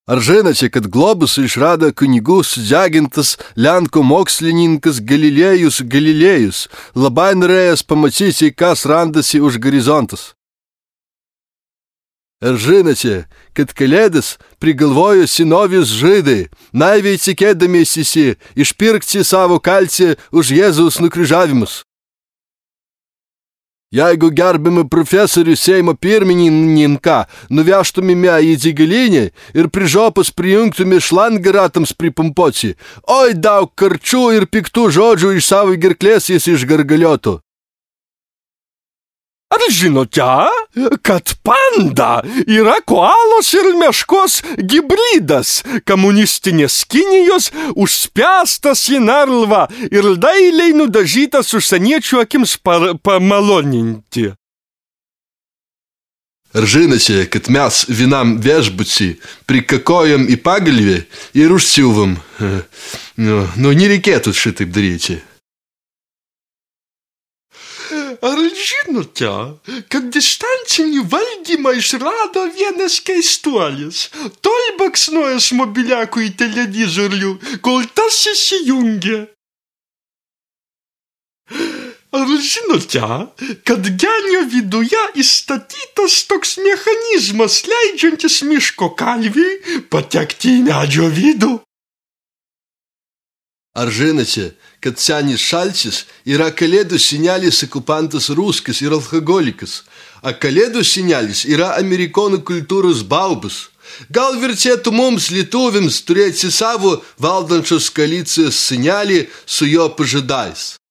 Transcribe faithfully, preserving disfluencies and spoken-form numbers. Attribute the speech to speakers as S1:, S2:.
S1: Ar žinote, kad globusą išrado kunigų sudžegintas Lenkų mokslininkas Galilėjus Galilėjus, labai norėjęs pamatyti, kas randasi už horizontas? Ar žinote, kad Kalėdas prigalvojo senovės žydai, naiviai tikėdamiesi išpirkti savo kalcį už Jėzaus nukryžiavimus? Jeigu gerbiami profesorių Seimo pirmininką nuvežtumėme į degalinę ir prižopus prijungtume šlangą ratams pripumpoti, oi daug karčių ir piktų žodžių iš savo gerklės jis išgargaliotų.
S2: Ar žinote, kad panda yra koalos ir meškos hibridas, komunistinės Kinijos užspęstas į narvą ir dailiai nudažytas užsieniečių akims pamaloninti?
S1: Ar žinote, kad mes vienam viešbučiui prikakojam į pagalvį ir užsiuvam? Nu, nu, nereikėtų šitaip daryti.
S2: Ar žinote, kad distancinį valdymą išrado vienas keistuolis, tol baksnojęs mobiliaku į televizorių, kol tas įsijungė? Ar žinote, kad genio viduje įstatytas toks mechanizmas, leidžiantis miško kalviui patekti į medžio vidų?
S1: Ar žinote, kad senis šalčius yra Kalėdų senelis okupantas ruskas ir alkoholikas, o Kalėdų senelis yra amerikonų kultūros baubas? Gal vertėtų mums lietuviams turėti savo valdančios koalicijos senelį su jo pažadais?